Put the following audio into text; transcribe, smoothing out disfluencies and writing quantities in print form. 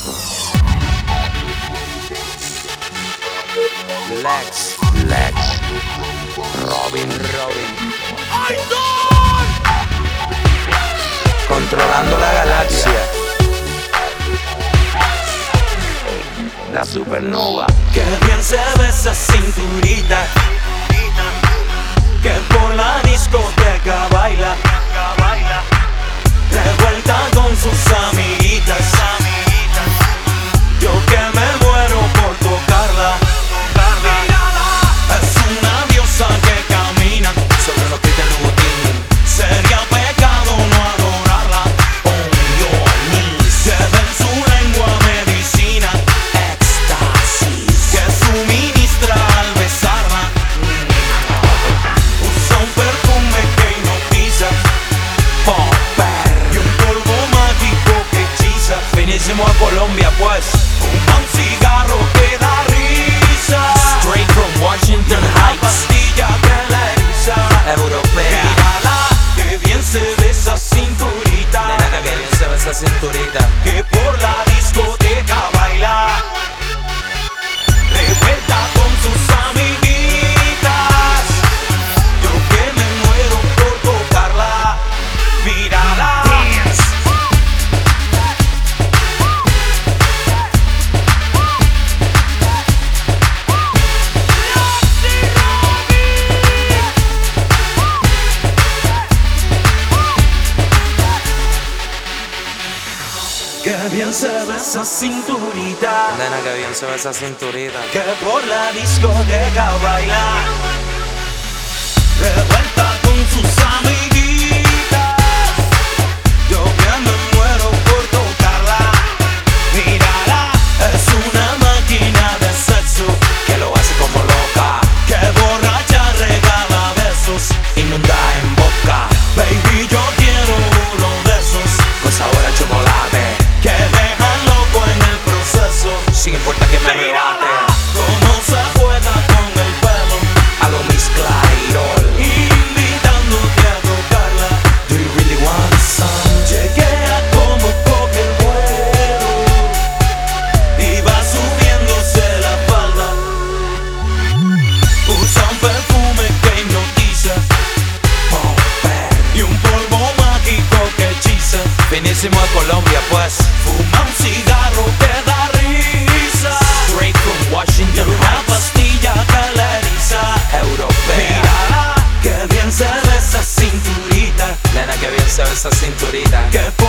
Lex, Robin, controlando la galaxia, la supernova. Qué bien se ve esa cinturita, que por la discoteca baila, revuelta con sus amiguitas. Yo que me muero por tocarla. Es una diosa que camina sobre los pies de Louboutin. Sería pecado no adorarla. On your knees. Lleva en su lengua medicina, éxtasis, que suministra al besarla. Usa un perfume que hipnotiza, popper, y un polvo mágico que hechiza. Vinimos a Colombia pues, fuma un cigarro que da risa. Straight from Washington Heights. Pastilla que la eriza, Europea. Mírala, que bien se ve esa cinturita. Nena, que bien se ve esa cinturita. Que por la discoteca baila, revuelta con sus amiguitas. Yo que me muero por tocarla. Mírala. Que bien se ve esa cinturita, Nena, que bien se ve esa cinturita. que por la discoteca baila, revuelta con sus amiguitas. Yo que me muero por tocarla. Mírala, es una máquina de sexo Que lo hace como loca, que borracha regala besos, inunda en boca, baby yo quiero uno de esos con sabor a chocolate, que dejan loco en el proceso. sin importar que me Mírala, rebate. cómo se juega con el pelo, A lo Miss Clairol. invitándote a tocarla. Do you really want some? Chequea cómo coge el vuelo y va subiéndose la falda. Usa un perfume que hipnotiza, Popper. y un polvo mágico que hechiza. Finísimo a Colombia pues, Fuma un cigarro que da risa, straight from Washington una Heights. pastilla que la eriza. Europea. Mírala, que bien se ve esa cinturita, Nena, que bien se ve esa cinturita. que por